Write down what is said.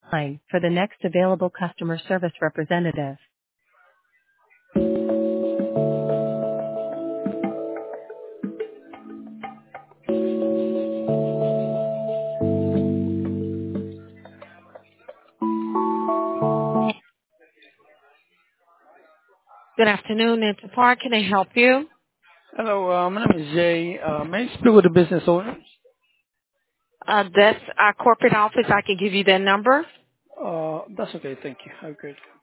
line for the next available customer service representative. Good afternoon, Nancy Park. Can I help you? Hello, my name is Jay. May I speak with the business owner? That's our corporate office. I can give you their number. That's okay. Thank you. Have a great day.